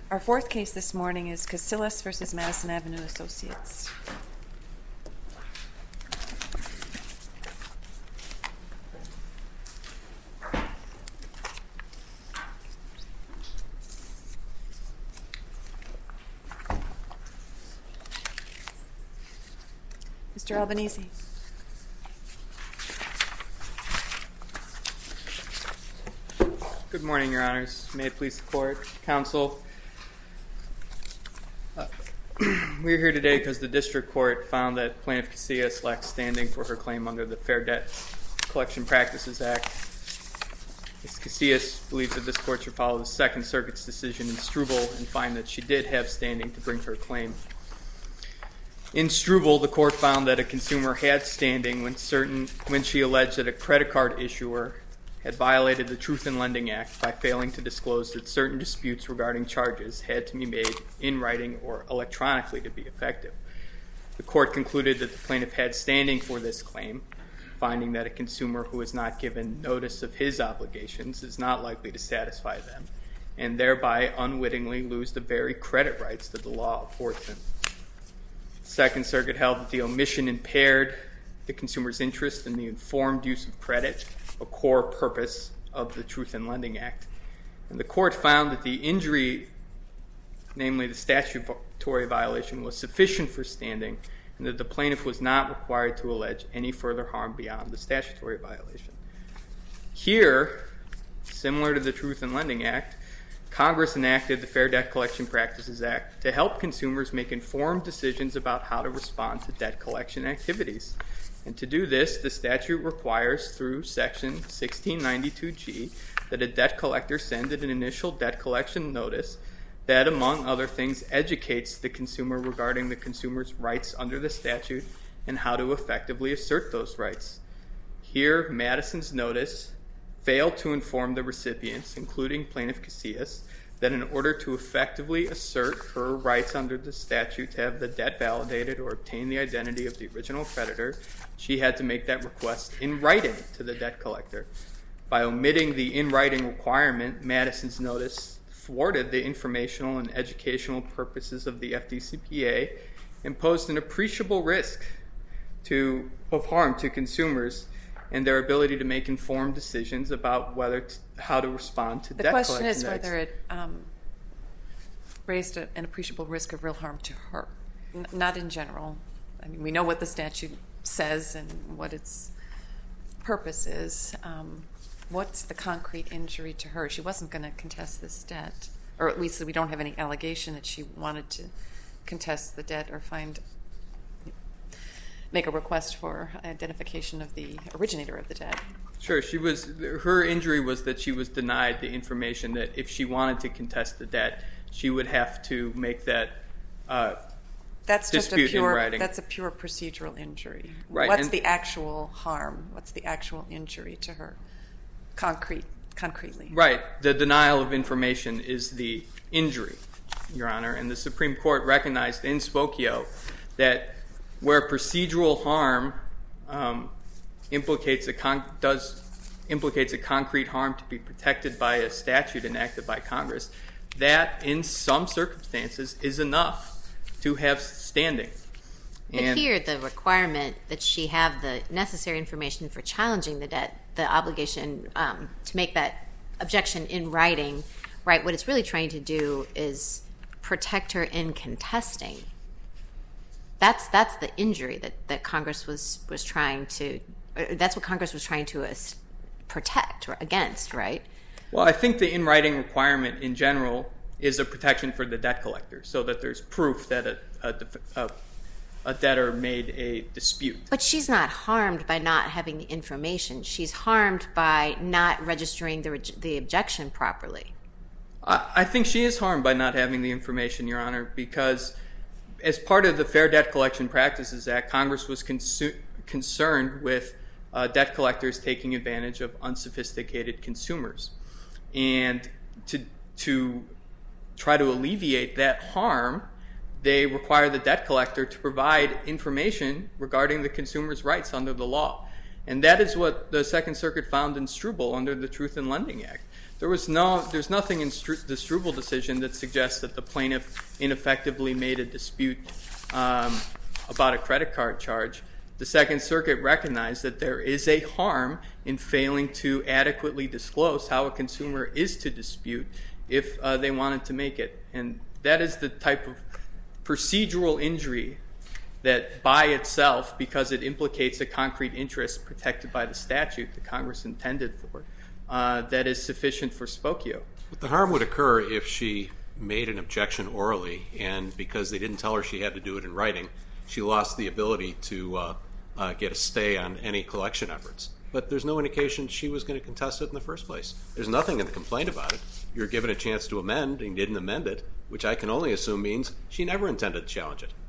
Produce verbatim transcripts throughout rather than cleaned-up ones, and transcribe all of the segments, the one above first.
Our fourth case this morning is Casillas v. Madison Avenue Associates. Mister Albanese. Good morning, Your Honors. May it please the Court, Counsel. Uh, we're here today because the District Court found that Plaintiff Casillas lacks standing for her claim under the Fair Debt Collection Practices Act. Miz Casillas believes that this Court should follow the Second Circuit's decision in Struble and find that she did have standing to bring her claim. In Struble, the Court found that a consumer had standing when certain when she alleged that a credit card issuer had violated the Truth in Lending Act by failing to disclose that certain disputes regarding charges had to be made in writing or electronically to be effective. The Court concluded that the plaintiff had standing for this claim, finding that a consumer who is not given notice of his obligations is not likely to satisfy them, and thereby unwittingly lose the very credit rights that the law affords him. The Second Circuit held that the omission impaired the consumer's interest in the informed use of credit, a core purpose of the Truth in Lending Act. And the Court found that the injury, namely the statutory violation, was sufficient for standing, and that the plaintiff was not required to allege any further harm beyond the statutory violation. Here, similar to the Truth in Lending Act, Congress enacted the Fair Debt Collection Practices Act to help consumers make informed decisions about how to respond to debt collection activities. And to do this, the statute requires, through Section sixteen ninety-two G, that a debt collector send an initial debt collection notice that, among other things, educates the consumer regarding the consumer's rights under the statute and how to effectively assert those rights. Here, Madison's notice failed to inform the recipients, including Plaintiff Casillas, that in order to effectively assert her rights under the statute to have the debt validated or obtain the identity of the original creditor, she had to make that request in writing to the debt collector. By omitting the in-writing requirement, Madison's notice thwarted the informational and educational purposes of the F D C P A and posed an appreciable risk to, of harm to consumers and their ability to make informed decisions about whether to, how to respond to the debt collection. The question is rights. whether it um, raised a, an appreciable risk of real harm to her, N- not in general. I mean, we know what the statute says and what its purpose is. Um, what's the concrete injury to her? She wasn't going to contest this debt, or at least we don't have any allegation that she wanted to contest the debt or find make a request for identification of the originator of the debt. Sure. She was. Her injury was that she was denied the information that if she wanted to contest the debt, she would have to make that uh, that's dispute just a pure, in writing. That's a pure procedural injury. Right. What's and the actual harm? What's the actual injury to her, concrete, concretely? Right. The denial of information is the injury, Your Honor, and the Supreme Court recognized in Spokio that where procedural harm um, implicates a con- does implicates a concrete harm to be protected by a statute enacted by Congress, that in some circumstances is enough to have standing. But and here, the requirement that she have the necessary information for challenging the debt, the obligation um, to make that objection in writing, right? What it's really trying to do is protect her in contesting. That's that's the injury that, that Congress was, was trying to, that's what Congress was trying to uh, protect or against, right? Well, I think the in-writing requirement in general is a protection for the debt collector, so that there's proof that a, a, a, a debtor made a dispute. But she's not harmed by not having the information. She's harmed by not registering the, the objection properly. I, I think she is harmed by not having the information, Your Honor, because as part of the Fair Debt Collection Practices Act, Congress was consu- concerned with uh, debt collectors taking advantage of unsophisticated consumers. And to to try to alleviate that harm, they require the debt collector to provide information regarding the consumer's rights under the law. And that is what the Second Circuit found in Struble under the Truth in Lending Act, There was no, there's nothing in Stru- the Struble decision that suggests that the plaintiff ineffectively made a dispute um, about a credit card charge. The Second Circuit recognized that there is a harm in failing to adequately disclose how a consumer is to dispute if uh, they wanted to make it. And that is the type of procedural injury that by itself, because it implicates a concrete interest protected by the statute that Congress intended for, uh, that is sufficient for Spokio. But the harm would occur if she made an objection orally, and because they didn't tell her she had to do it in writing, she lost the ability to uh, uh, get a stay on any collection efforts. But there's no indication she was going to contest it in the first place. There's nothing in the complaint about it. You're given a chance to amend and didn't amend it, which I can only assume means she never intended to challenge it.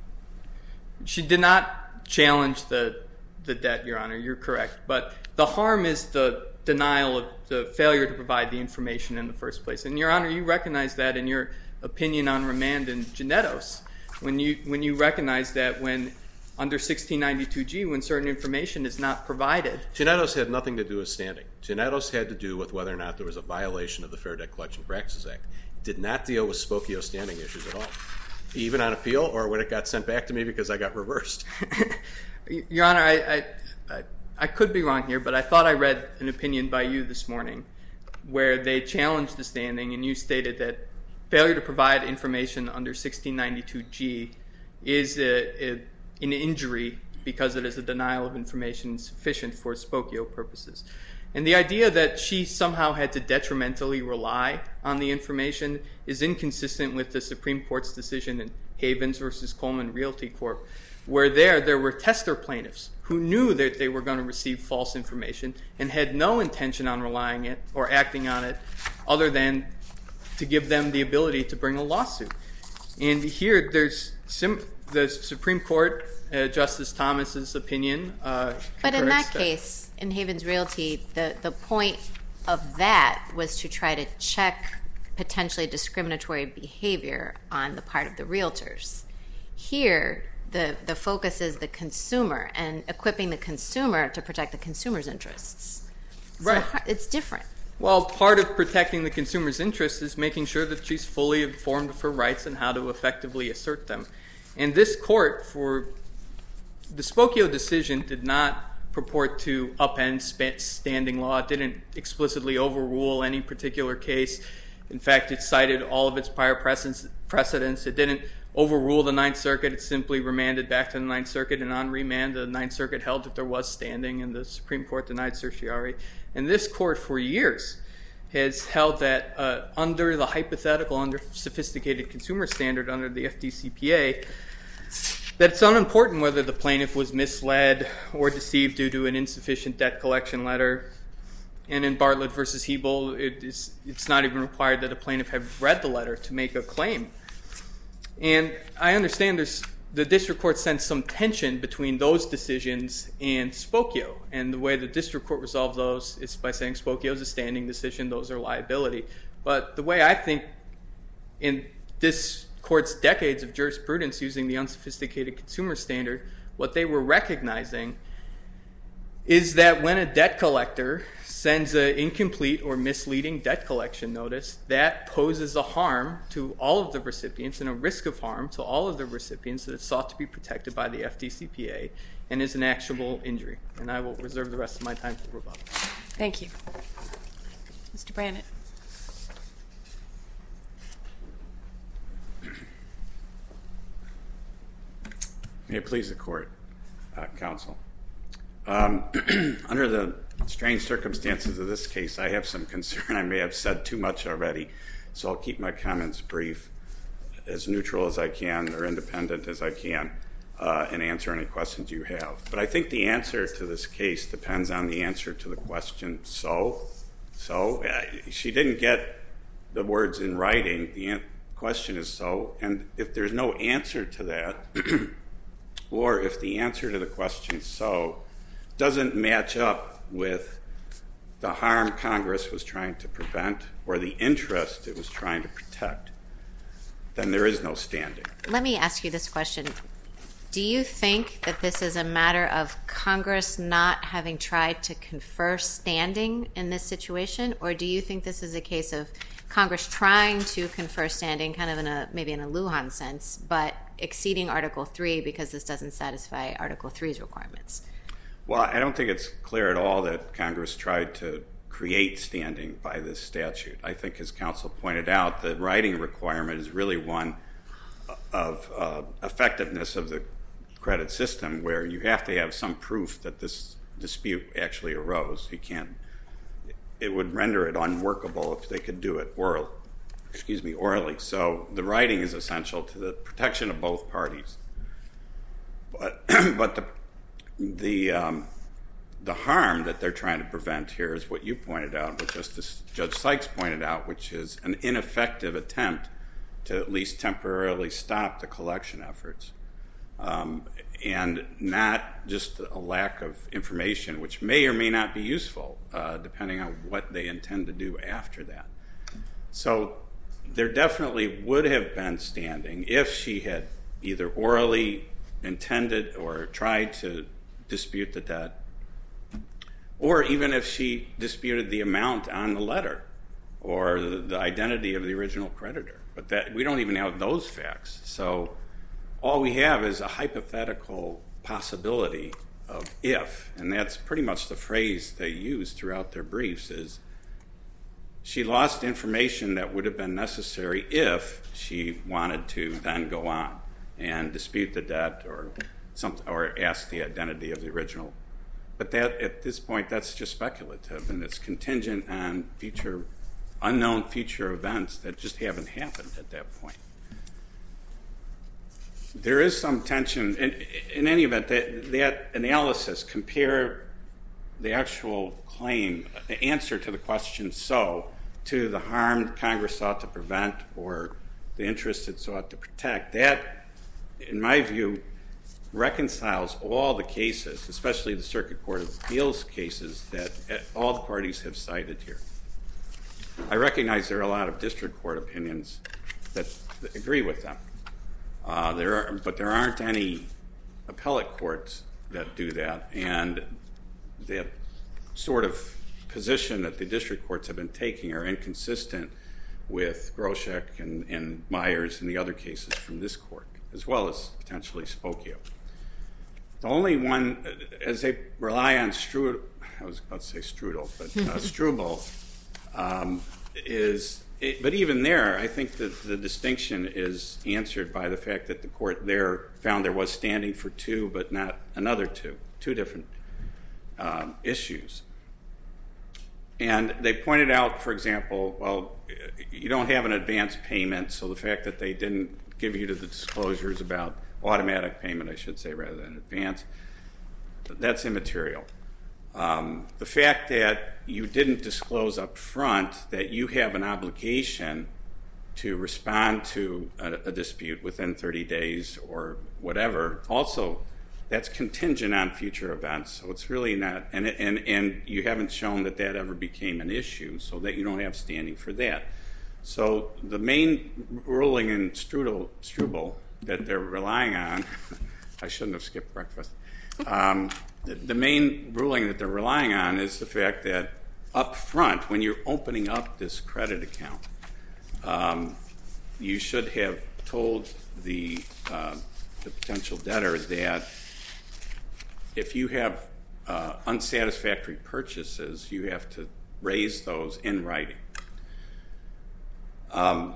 She did not challenge the the debt, Your Honor. You're correct. But the harm is the denial of the failure to provide the information in the first place. And, Your Honor, you recognize that in your opinion on remand in Genetos, when you when you recognize that when under sixteen ninety-two G, when certain information is not provided. Genetos had nothing to do with standing. Genetos had to do with whether or not there was a violation of the Fair Debt Collection Practices Act. It did not deal with Spokio standing issues at all, even on appeal or when it got sent back to me because I got reversed. Your Honor, I, I, I, I could be wrong here, but I thought I read an opinion by you this morning where they challenged the standing, and you stated that failure to provide information under sixteen ninety-two G is a, a, an injury because it is a denial of information sufficient for Spokio purposes. And the idea that she somehow had to detrimentally rely on the information is inconsistent with the Supreme Court's decision in Havens versus Coleman Realty Corp, where there, there were tester plaintiffs who knew that they were going to receive false information and had no intention on relying it or acting on it other than to give them the ability to bring a lawsuit. And here, there's sim- the Supreme Court, uh, Justice Thomas's opinion. Uh, but in that that case, in Havens Realty, the, the point of that was to try to check potentially discriminatory behavior on the part of the realtors. Here, the, the focus is the consumer and equipping the consumer to protect the consumer's interests. So right. It's different. Well, part of protecting the consumer's interests is making sure that she's fully informed of her rights and how to effectively assert them. And this court, for the Spokio decision, did not purport to upend standing law. It didn't explicitly overrule any particular case. In fact, it cited all of its prior precedents. It didn't overrule the Ninth Circuit. It simply remanded back to the Ninth Circuit, and on remand, the Ninth Circuit held that there was standing, and the Supreme Court denied certiorari. And this court, for years, has held that uh, under the hypothetical, under sophisticated consumer standard, under the F D C P A, that it's unimportant whether the plaintiff was misled or deceived due to an insufficient debt collection letter. And in Bartlett versus Hebel, it is, it's not even required that a plaintiff have read the letter to make a claim. And I understand there's, the district court sensed some tension between those decisions and Spokio. And the way the district court resolved those is by saying Spokio is a standing decision, those are liability. But the way I think in this court's decades of jurisprudence using the unsophisticated consumer standard, what they were recognizing is that when a debt collector sends an incomplete or misleading debt collection notice, that poses a harm to all of the recipients and a risk of harm to all of the recipients that is sought to be protected by the F D C P A and is an actionable injury. And I will reserve the rest of my time for rebuttal. Thank you. Mister Brannett. May it please the court, uh, counsel. Um, under the strange circumstances of this case, I have some concern. I may have said too much already, so I'll keep my comments brief, as neutral as I can or independent as I can, uh, and answer any questions you have. But I think the answer to this case depends on the answer to the question, so? So? Uh, she didn't get the words in writing. The an- question is so, and if there's no answer to that, or if the answer to the question so doesn't match up with the harm Congress was trying to prevent or the interest it was trying to protect, then there is no standing. Let me ask you this question. Do you think that this is a matter of Congress not having tried to confer standing in this situation, or do you think this is a case of Congress trying to confer standing kind of in a maybe in a Lujan sense, but exceeding Article three because this doesn't satisfy Article three's requirements? Well, I don't think it's clear at all that Congress tried to create standing by this statute. I think, as counsel pointed out, the writing requirement is really one of uh, effectiveness of the credit system, where you have to have some proof that this dispute actually arose. You can't. It would render it unworkable if they could do it oral, excuse me, orally. So the writing is essential to the protection of both parties. But but the the um, the harm that they're trying to prevent here is what you pointed out, what Justice Judge Sykes pointed out, which is an ineffective attempt to at least temporarily stop the collection efforts. Um, and not just a lack of information, which may or may not be useful, uh, depending on what they intend to do after that. So there definitely would have been standing if she had either orally intended or tried to dispute the debt, or even if she disputed the amount on the letter or the, the identity of the original creditor. But that we don't even have those facts. So all we have is a hypothetical possibility of if, and that's pretty much the phrase they use throughout their briefs, is she lost information that would have been necessary if she wanted to then go on and dispute the debt or something, or ask the identity of the original. But that, at this point, that's just speculative, and it's contingent on future, unknown future events that just haven't happened at that point. There is some tension. In, in any event, that, that analysis, compare the actual claim, the answer to the question so, to the harm Congress sought to prevent or the interest it sought to protect, that, in my view, reconciles all the cases, especially the Circuit Court of Appeals cases that all the parties have cited here. I recognize there are a lot of district court opinions that agree with them. Uh, there are, but there aren't any appellate courts that do that, and the sort of position that the district courts have been taking are inconsistent with Groshek and, and Myers and the other cases from this court, as well as potentially Spokio. The only one, as they rely on Strudel, I was about to say Strudel, but uh, Struble, um, is, it, but even there, I think that the distinction is answered by the fact that the court there found there was standing for two, but not another two, two different um, issues. And they pointed out, for example, well, you don't have an advance payment, so the fact that they didn't give you the disclosures about automatic payment, I should say, rather than advance, that's immaterial. Um, the fact that you didn't disclose up front that you have an obligation to respond to a, a dispute within thirty days or whatever, also that's contingent on future events. So it's really not, and, and, and you haven't shown that that ever became an issue, so that you don't have standing for that. So the main ruling in Strudel, Struble that they're relying on, I shouldn't have skipped breakfast, um, the, the main ruling that they're relying on is the fact that up front, when you're opening up this credit account, um, you should have told the, uh, the potential debtor that if you have uh, unsatisfactory purchases, you have to raise those in writing. Um,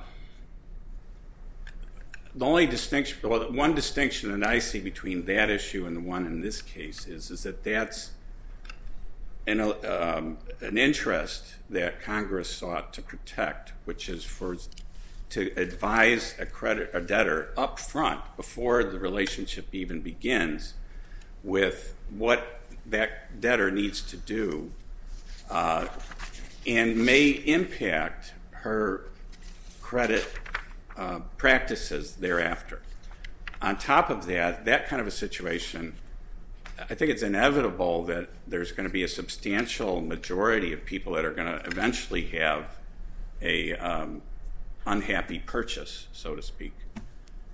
the only distinction, well, one distinction that I see between that issue and the one in this case is, is that that's an, um, an interest that Congress sought to protect, which is for to advise a credit a debtor up front before the relationship even begins with what that debtor needs to do, uh, and may impact her credit uh, practices thereafter. On top of that, that kind of a situation, I think it's inevitable that there's going to be a substantial majority of people that are going to eventually have a um, unhappy purchase, so to speak.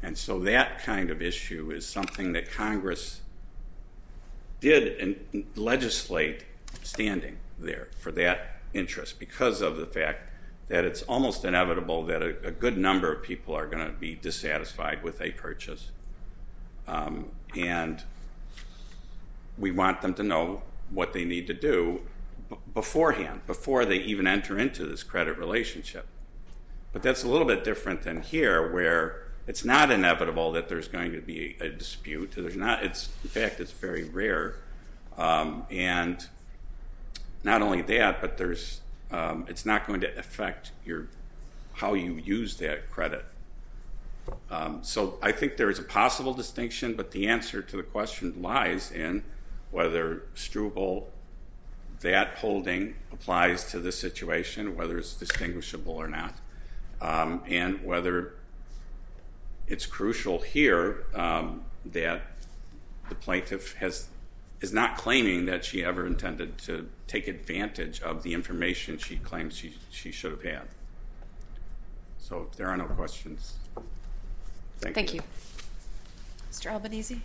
And so that kind of issue is something that Congress did and legislate standing there for that interest because of the fact that it's almost inevitable that a, a good number of people are going to be dissatisfied with a purchase. Um, and we want them to know what they need to do b- beforehand, before they even enter into this credit relationship. But that's a little bit different than here, where it's not inevitable that there's going to be a, a dispute. There's not. It's in fact, it's very rare. Um, and not only that, but there's. Um, it's not going to affect your how you use that credit. Um, so I think there is a possible distinction, but the answer to the question lies in whether Struble, that holding applies to this situation, whether it's distinguishable or not, um, and whether it's crucial here um, that the plaintiff has is not claiming that she ever intended to take advantage of the information she claims she, she should have had. So if there are no questions, thank, Thank you. you. Mister Albanese?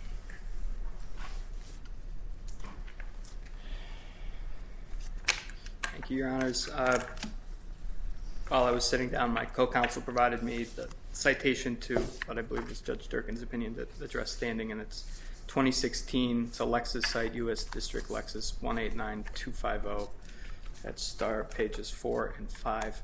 Thank you, Your Honors. Uh, while I was sitting down, my co-counsel provided me the citation to what I believe was Judge Durkin's opinion that addressed standing, and it's twenty sixteen. It's a Lexis site, U S District Lexis one eight nine two five zero. That's star pages four and five.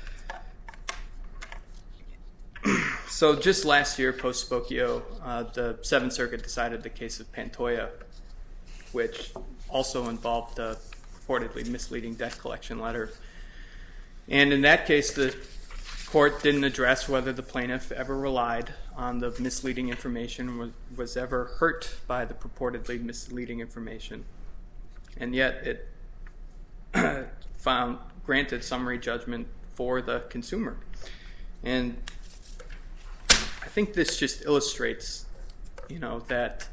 So just last year, post Spokio, uh, the Seventh Circuit decided the case of Pantoja, which also involved a purportedly misleading debt collection letter. And in that case, the court didn't address whether the plaintiff ever relied on the misleading information, was, was ever hurt by the purportedly misleading information. And yet it found, granted summary judgment for the consumer. And I think this just illustrates, you know, that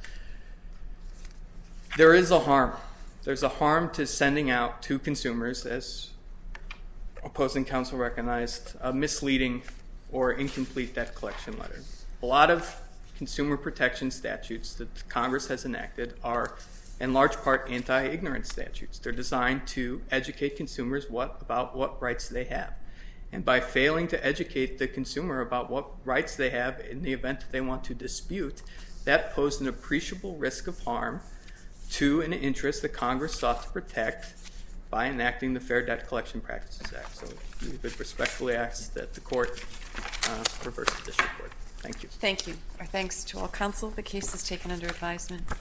there is a harm. There's a harm to sending out to consumers, as opposing counsel recognized, a misleading or incomplete debt collection letter. A lot of consumer protection statutes that Congress has enacted are, in large part, anti-ignorance statutes. They're designed to educate consumers what about what rights they have. And by failing to educate the consumer about what rights they have in the event that they want to dispute, that posed an appreciable risk of harm to an interest that Congress sought to protect by enacting the Fair Debt Collection Practices Act. So we would respectfully ask that the court uh, reverse the district court. Thank you. Thank you. Our thanks to all counsel. The case is taken under advisement.